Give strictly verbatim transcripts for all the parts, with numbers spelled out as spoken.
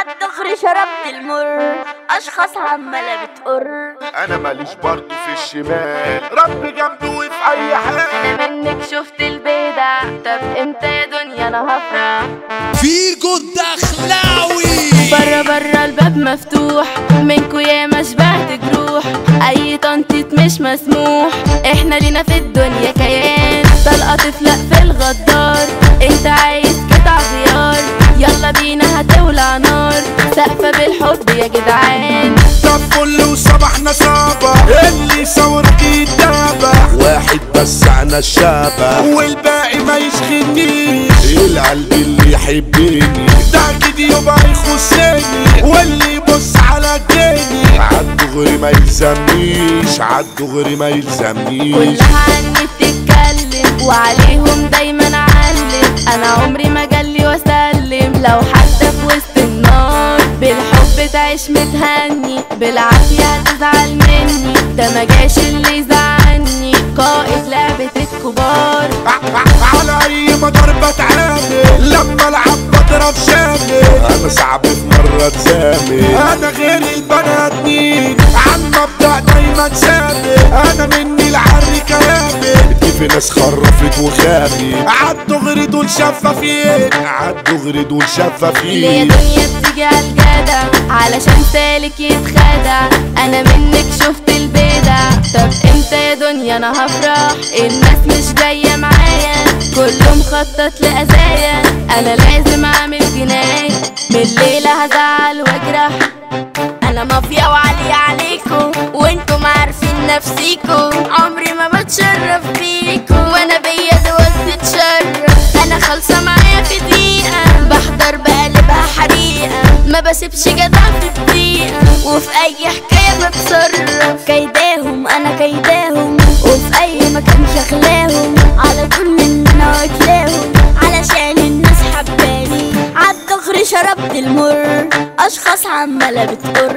عالدغري شربت المر، اشخاص عمالة بتقر. انا ماليش برضه في الشمال، رب جنبي وفي اي حال. انا منك شفت البدع، طب امتى يا دنيا انا هفرح؟ فيجو الدخلاوي برا برا الباب مفتوح، منكو يا ما شبعت جروح. اي تنطيط مش مسموح، احنا لينا في الدنيا كيان. طلقة تفلق في الغدار، انت عايز قطع غيار. يلا بينا هتولع نار، سقفة بالحب يا جدعان. طب كل وصبحنا صابة، اللي يصورك يتابع. واحد بس عنا الشابة والباقي ما يشغلنيش. القلب اللي يحبني ده اكيد يبقى يخصني، واللي يبص على جيني عالدغري ما يلزمنيش، عالدغري ما يلزمنيش. كلها عني بتتكلم وعليهم دايما علم. انا عمري ما جالي واسلم، لو حتى في وسط النار. بالحب تعيش متهني، بالعافية هتزعل مني. ده ما جاش اللي يزعلني، قائد لعبة الكبار. على اي مدار بتعامل، لما العب بضرب شامل. انا صعب في مرة اتزامل، انا غير البنات مين. عن مبدأ دايما ثابت، انا مني العري كامل. في ناس خرفت وخابت، عالدغري دول شفافين، عالدغري دول شفافين. ليه دنيا بتيجي عالجدع، علشان سالك يتخدع. انا منك شفت البدع، طب امتى يا دنيا انا هفرح؟ الناس مش جاية معايا، كله مخطط لأذايا. انا لازم اعمل جناية، من الليلة هزعل واجرح. انا مافيا وعلي عليكم، وانتم عارفين نفسيكم. عمري ما بتشرف بيكم، وانا بيا دول تتشرف. انا خالصة معايا في دقيقة، بحضر بقلبها حريقة. ما بسيبش جدع في دقيقة، وفي اي حكاية بتصرف. كيداهم انا كيداهم، وفي اي مكان شغلاهم. على طول من انا واكلاهم، علشان الناس حباني. عالدغري شربت المر، اشخاص عمالة بتقر.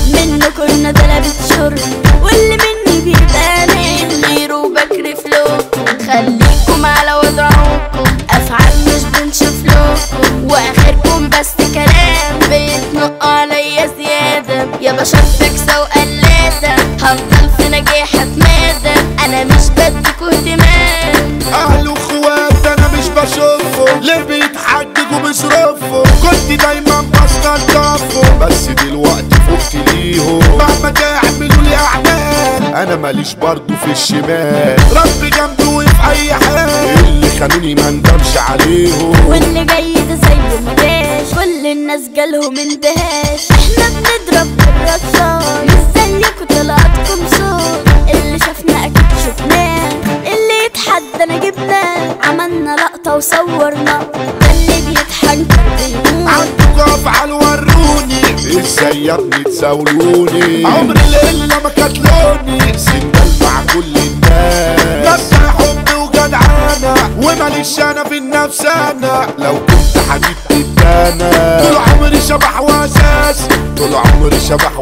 منكم ندلة بتشر، واللي مني بيباني. غيروا بكري فلوكم، خليكم على وضعكم. افعال مش بنشوف لكم، واخركم بس كلام. بيتنقوا عليا زيادة، يا بشر فكسة وقلادة. هفضل في نجاح اتمادى، انا مش بديكوا اهتمام. اهل واخوات انا مش بشوفهم، ليه بيتحججوا بيصرفوا. كنت دايما بستلطفهم، بس دلوقتي فقت ليهم. مهما تعملوا لي اعمال، انا ماليش برضو في الشمال. رب جنبي وفي اي حال، اللي خانوني ما ندمش عليهم. واللي جاي ده زيه ما جاش، كل الناس جالهم اندهاش. احنا بنضرب بالرصاص، مش زيكوا طلعتكم صوت. اللي شافنا اكيد شفناه، اللي يتحدى جبناه. عملنا لقطة وصورنا، اللي بيتحنكر بيموت. عندكوا افعال وروني، ازاي يا ابني تزاولوني. عمري الليلة ما كتلوني، سندال مع كل الناس. بس حب وجدعانة، وماليش انا في النفس. انا لو كنت حبيبتي التانا، طول عمري شبح واساس، طول عمري شبح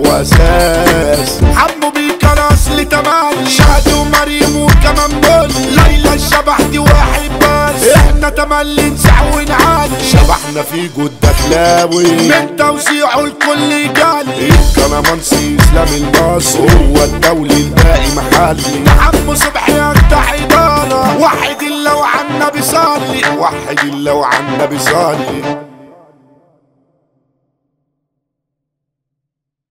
واساس. حمو بيك انا اصلي تملي، شهد ومريم وكمان بول. ليلى الشبح دي واحد بس، احنا تملي نسع ونعلي. شبحنا في جود دخلاوي، من توزيعه الكل جالي. الكنمانسي اسلام المصري، هو الدولي الباقي محلي. حمو صبحي اجدع اداره، واحد الا وعنا بيصلي، واحد الا وعنا بيصلي.